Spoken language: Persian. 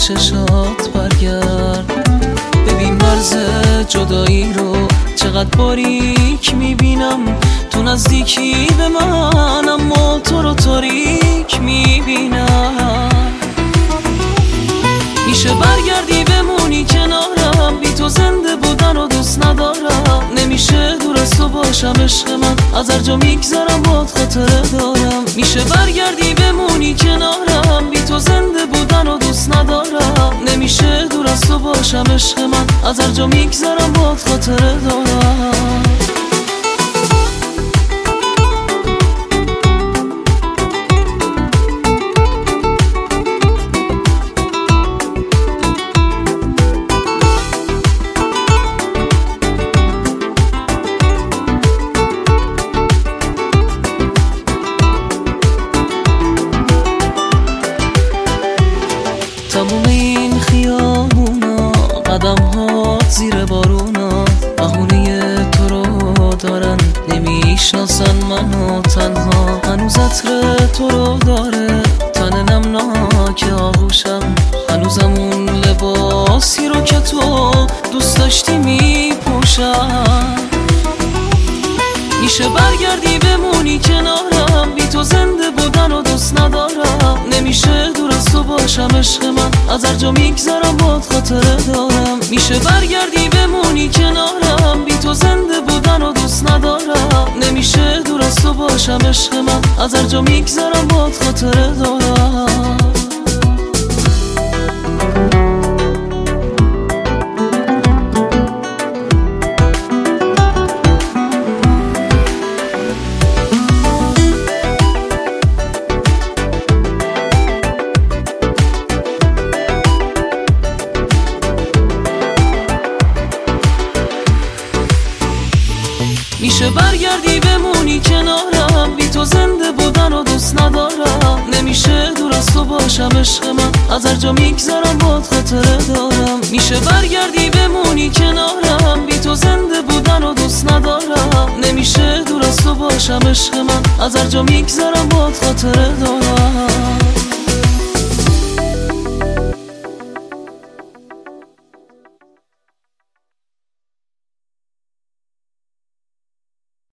چشات برگرد. ببین مرز جدایی رو چقدر باریک میبینم، تو نزدیکی به من اما تو رو تاریک میبینم. میشه برگردی بمونی کنارم، بی تو زنده بودن رو دوست ندارم. نمیشه دور از تو باشم عشق من، از هر جا میگذرم باد خاطره دارم. میشه برگردی بمونی کنارم، بی تو زنده بودن رو دوست ندارم. نمیشه دور از تو باشم عشق من، از هر جا میگذرم باد خاطره دارم. تموم این خیابونا، قدم ها زیر بارونا، بهونه تو رو دارن، نمیشناسن منو تنها. هنوز عطر تو رو داره تن نمناک آغوشم، هنوزم اون لباسی رو که تو دوست داشتی میپوشم. میشه برگردی بمونی کنارم، بی تو زنده بودن رو دوست ندارم. نمیشه دور از تو باشم عشق من، از هر جا میگذرم باد خاطره دارم. میشه برگردی بمونی کنارم، بی تو زنده بودن رو دوست ندارم. نمیشه دور از تو باشم عشق من، از هر جا میگذرم باد خاطره دارم. میشه برگردی بمونی کنارم، بی تو زنده بودن رو دوست ندارم. نمیشه دور از تو باشم عشق من، از هر جا میگذرم باد خاطره دارم. میشه برگردی بمونی کنارم، بی تو زنده بودن رو دوست ندارم. نمیشه دور از تو باشم عشق من، از هر جا میگذرم باد خاطره دارم.